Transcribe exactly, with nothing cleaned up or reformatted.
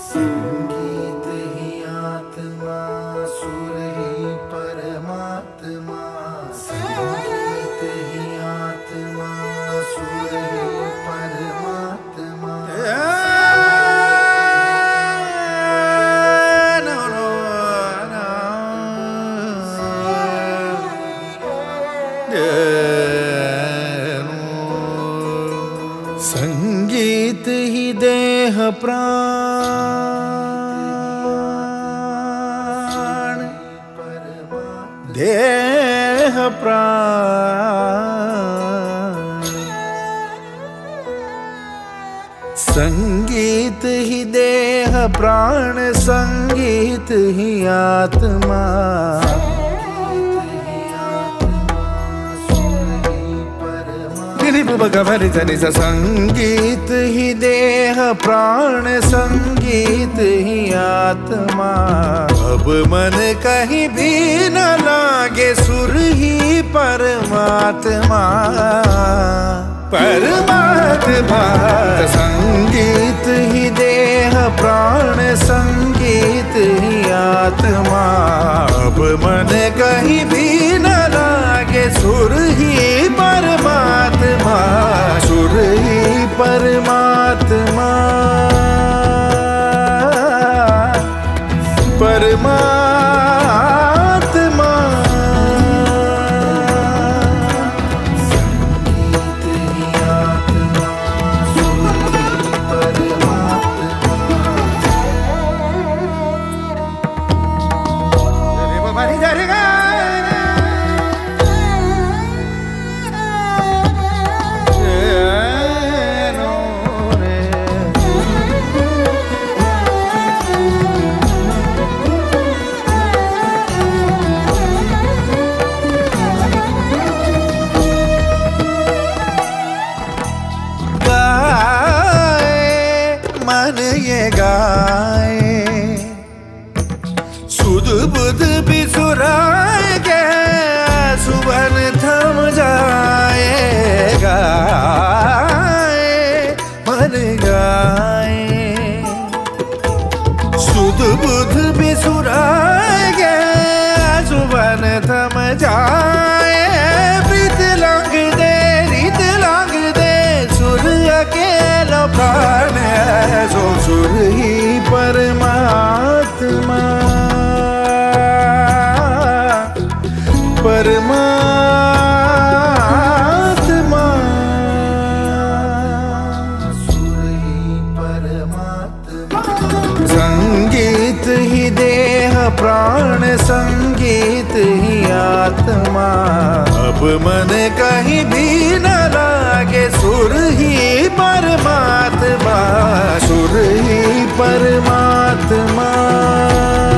संगीत ही आत्मा, सुर ही परमात्मा। संगीत ही आत्मा, सुर ही परमात्मा। संगीत ही देह प्राण, देह प्राण। संगीत ही देह प्राण, संगीत ही आत्मा। संगीत ही देह प्राण, संगीत ही आत्मा। अब मन कहीं भी न लागे, सुर ही परमात्मा, परमात्मा। संगीत ही देह प्राण, संगीत ही आत्मा। अब मन कहीं भी न लागे, सुर ही परमात्मा, सुर ही परमात्मा, परमात्मा। संगीत ही आत्मा, सुर ही परमात्मा। मन ये गाए, सुध बुध बिसुराएगा, सुबह थम जाएगा। मन गाए, सुध बुध बिसुराएगा, सुबह थम जाए। प्रीत लंग दे, रीत लंग दे, सुर अकेला प्राण, सो सुर ही परमात्मा, परमात्मा। सुर ही परमात्मा। संगीत ही देह प्राण, संगीत ही आत्मा। अब मन कहीं भी न लागे, सुर ही परमात्मा, सुर ही परमात्मा।